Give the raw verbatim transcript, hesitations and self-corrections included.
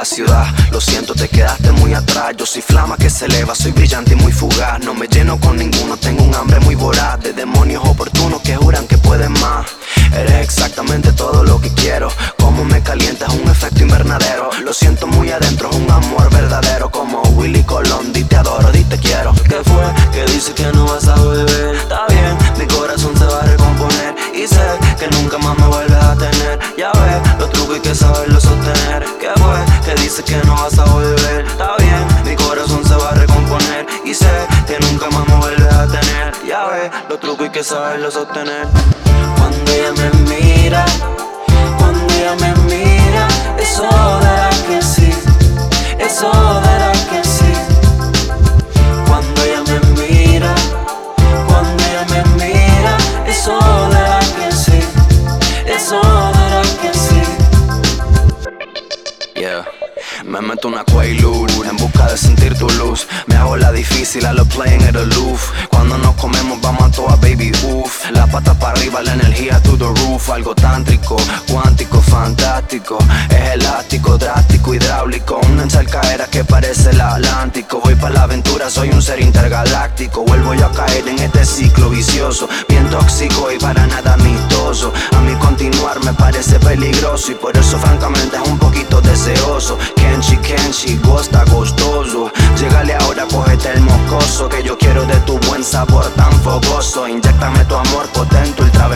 ciudad. Lo siento, te quedaste muy atrás. Yo soy flama que se eleva, soy brillante y muy fugaz. No me lleno con ninguno, tengo un hambre muy voraz de demonios oportunos que juran que pueden más. Eres exactamente todo lo que quiero. Como me calientas, un efecto invernadero. Lo siento muy adentro, es un amor verdadero. Como Willy Colón, di te adoro, di te quiero. ¿Qué fue? Que dice que no vas a volver. Está bien, mi corazón se va a recomponer. Y sé que nunca más me vuelves a tener. Ya ves, los trucos hay que saberlo sostener. ¿Qué fue? Que dice que no vas a volver. Está bien, mi corazón se va a recomponer. Y sé que nunca más me vuelves a tener. Ya ves, los trucos hay que saberlo sostener. Cuando ella me mira, cuando ella me mira, eso dará que sí, eso dará que sí. Cuando ella me mira, cuando ella me mira, eso dará que sí, eso dará que sí. Yeah. Me meto una Quaalude en busca de sentir tu luz. Me hago la difícil a los playing it aloof. Cuando nos comemos vamos a toa, baby, uff. La pata para arriba, la energía to the roof. Algo tántrico, cuántico, fantástico. Es elástico, drástico, hidráulico. Una encharcadera que parece el Atlántico. Voy para la aventura, soy un ser intergaláctico. Vuelvo yo a caer en este ciclo vicioso, bien tóxico y para nada amistoso. A mí continuar me parece peligroso y por eso francamente es un poquito deseoso. Kenchi, Kenchi, gosta, gostoso. Llegale ahora, cógete el mocoso, que yo quiero de tu buen sabor tan fogoso. Inyéctame tu amor potente, ultra